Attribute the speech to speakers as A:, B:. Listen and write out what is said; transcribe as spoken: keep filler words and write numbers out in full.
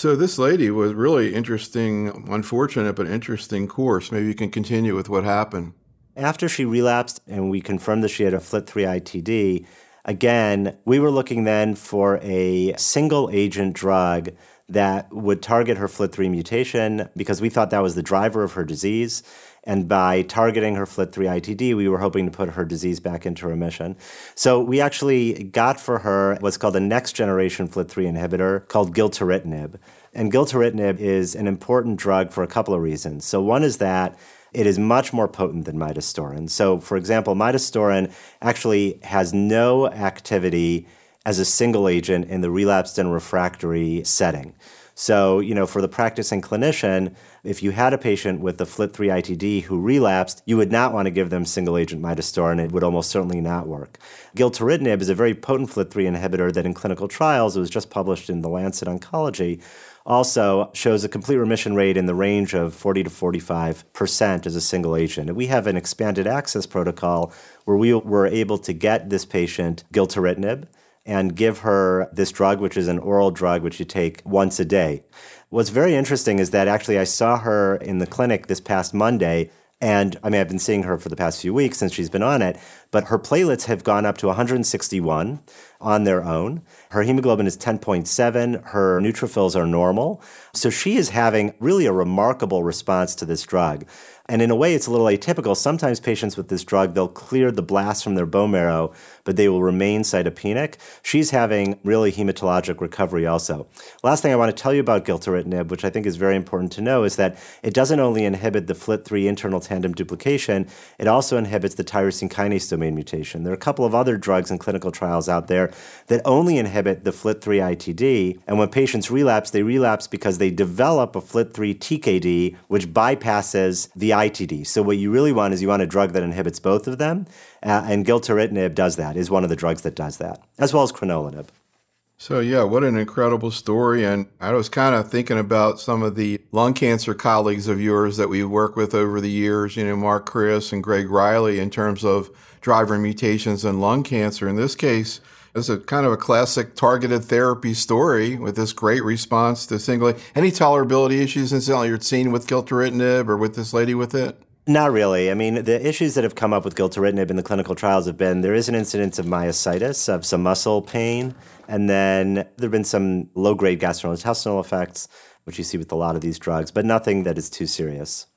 A: So this lady was really interesting, unfortunate, but interesting course. Maybe you can continue with what happened.
B: After she relapsed and we confirmed that she had a F L T three I T D, again, we were looking then for a single agent drug that would target her F L T three mutation because we thought that was the driver of her disease. And by targeting her F L T three I T D, we were hoping to put her disease back into remission. So we actually got for her what's called a next-generation F L T three inhibitor called gilteritinib. And gilteritinib is an important drug for a couple of reasons. So one is that it is much more potent than midostaurin. So, for example, midostaurin actually has no activity as a single agent in the relapsed and refractory setting. So, you know, for the practicing clinician, if you had a patient with the F L T three I T D who relapsed, you would not want to give them single-agent midostaurin. It would almost certainly not work. Gilteritinib is a very potent F L T three inhibitor that in clinical trials, it was just published in The Lancet Oncology, also shows a complete remission rate in the range of forty to forty-five percent as a single agent. And we have an expanded access protocol where we were able to get this patient gilteritinib and give her this drug, which is an oral drug which you take once a day. What's very interesting is that actually I saw her in the clinic this past Monday, and I mean, I've been seeing her for the past few weeks since she's been on it, but her platelets have gone up to one hundred sixty-one on their own. Her hemoglobin is ten point seven. Her neutrophils are normal. So she is having really a remarkable response to this drug. And in a way, it's a little atypical. Sometimes patients with this drug, they'll clear the blast from their bone marrow, but they will remain cytopenic. She's having really hematologic recovery also. Last thing I want to tell you about gilteritinib, which I think is very important to know, is that it doesn't only inhibit the F L T three internal tandem duplication, it also inhibits the tyrosine kinase domain mutation. There are a couple of other drugs in clinical trials out there that only inhibit the F L T three I T D, and when patients relapse, they relapse because they develop a F L T three T K D, which bypasses the I T D. So what you really want is you want a drug that inhibits both of them, uh, and gilteritinib does that, is one of the drugs that does that, as well as crenolinib.
A: So yeah, what an incredible story. And I was kind of thinking about some of the lung cancer colleagues of yours that we work with over the years, you know, Mark Chris and Greg Riley, in terms of driver mutations in lung cancer. In this case, it's a kind of a classic targeted therapy story with this great response to single. Any tolerability issues incidentally you're seeing with gilteritinib or with this lady with it?
B: Not really. I mean, the issues that have come up with gilteritinib in the clinical trials have been there is an incidence of myositis, of some muscle pain, and then there have been some low-grade gastrointestinal effects, which you see with a lot of these drugs, but nothing that is too serious.